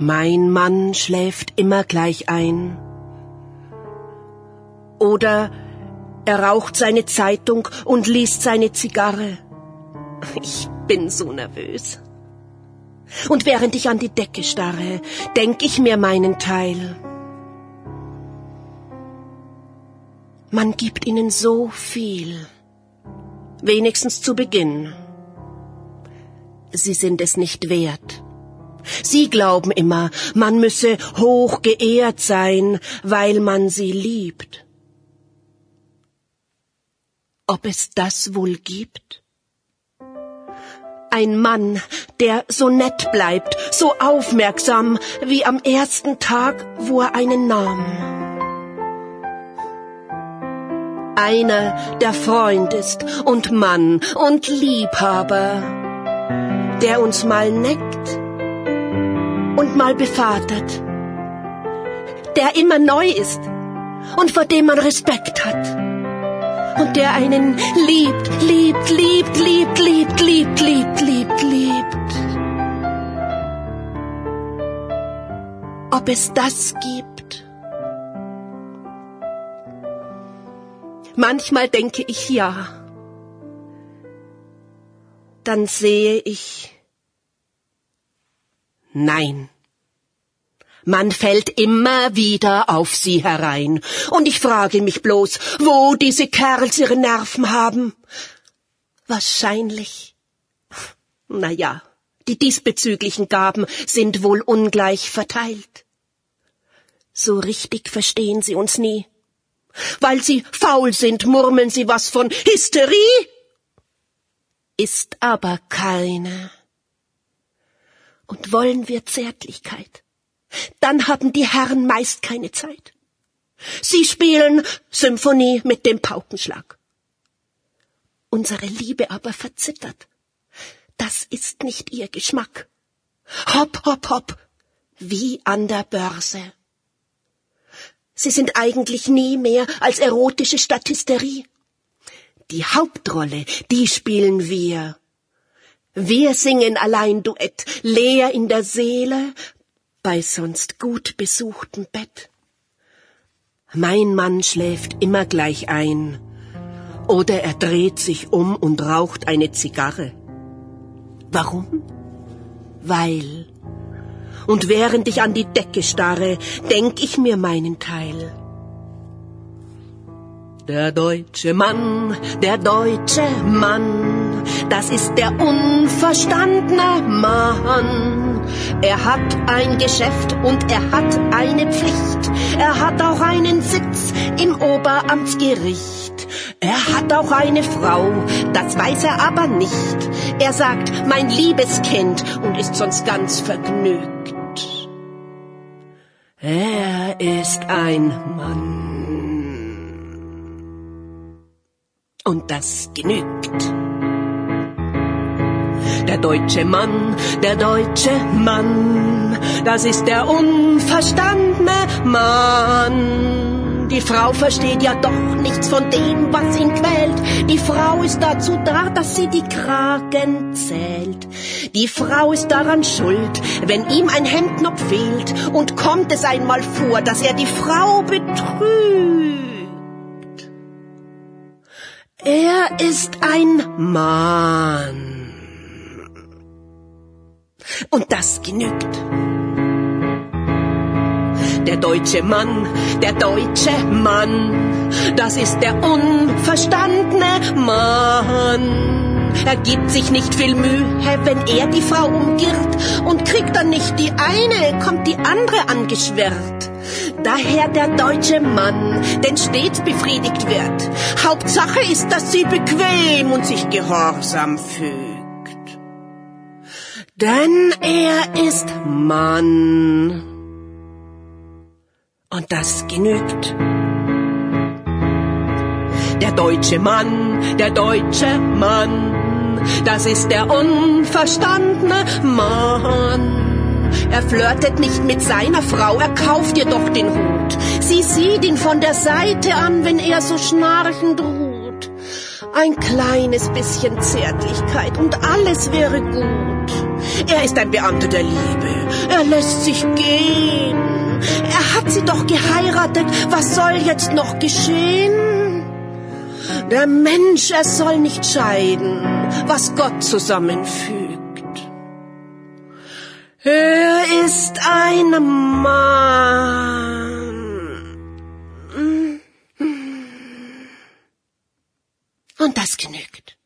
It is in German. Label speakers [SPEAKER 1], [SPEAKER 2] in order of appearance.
[SPEAKER 1] Mein Mann schläft immer gleich ein. Oder er raucht seine Zeitung und liest seine Zigarre. Ich bin so nervös. Und während ich an die Decke starre, denk ich mir meinen Teil. Man gibt ihnen so viel. Wenigstens zu Beginn. Sie sind es nicht wert. Sie glauben immer, man müsse hoch geehrt sein, weil man sie liebt. Ob es das wohl gibt? Ein Mann, der so nett bleibt, so aufmerksam wie am ersten Tag, wo er einen nahm. Einer, der Freund ist und Mann und Liebhaber, der uns mal neckt und mal bevatert, der immer neu ist und vor dem man Respekt hat und der einen liebt. Ob es das gibt? Manchmal denke ich ja. Dann sehe ich nein. Man fällt immer wieder auf sie herein. Und ich frage mich bloß, wo diese Kerls ihre Nerven haben. Wahrscheinlich. Na ja, die diesbezüglichen Gaben sind wohl ungleich verteilt. So richtig verstehen sie uns nie. Weil sie faul sind, murmeln sie was von Hysterie. Ist aber keine. Und wollen wir Zärtlichkeit, dann haben die Herren meist keine Zeit. Sie spielen Symphonie mit dem Paukenschlag. Unsere Liebe aber verzittert. Das ist nicht ihr Geschmack. Hopp, hopp, hopp, wie an der Börse. Sie sind eigentlich nie mehr als erotische Statisterie. Die Hauptrolle, die spielen wir. Wir singen allein Duett, leer in der Seele, bei sonst gut besuchtem Bett. Mein Mann schläft immer gleich ein, oder er dreht sich um und raucht eine Zigarre. Warum? Weil. Und während ich an die Decke starre, denk ich mir meinen Teil. Der deutsche Mann, das ist der unverstandene Mann. Er hat ein Geschäft und er hat eine Pflicht. Er hat auch einen Sitz im Oberamtsgericht. Er hat auch eine Frau, das weiß er aber nicht. Er sagt, mein liebes Kind, und ist sonst ganz vergnügt. Er ist ein Mann. Und das genügt. Der deutsche Mann, das ist der unverstandene Mann. Die Frau versteht ja doch nichts von dem, was ihn quält. Die Frau ist dazu da, dass sie die Kragen zählt. Die Frau ist daran schuld, wenn ihm ein Hemdknopf fehlt. Und kommt es einmal vor, dass er die Frau betrügt. Er ist ein Mann. Und das genügt. Der deutsche Mann, das ist der unverstandene Mann. Er gibt sich nicht viel Mühe, wenn er die Frau umgirrt, und kriegt dann nicht die eine, kommt die andere angeschwirrt. Daher der deutsche Mann, denn stets befriedigt wird. Hauptsache ist, dass sie bequem und sich gehorsam fügt. Denn er ist Mann. Und das genügt. Der deutsche Mann, das ist der unverstandene Mann. Er flirtet nicht mit seiner Frau, er kauft ihr doch den Hut. Sie sieht ihn von der Seite an, wenn er so schnarchend ruht. Ein kleines bisschen Zärtlichkeit und alles wäre gut. Er ist ein Beamter der Liebe. Er lässt sich gehen. Er hat sie doch geheiratet. Was soll jetzt noch geschehen? Der Mensch, er soll nicht scheiden, was Gott zusammenfügt. Er ist ein Mann. Und das genügt.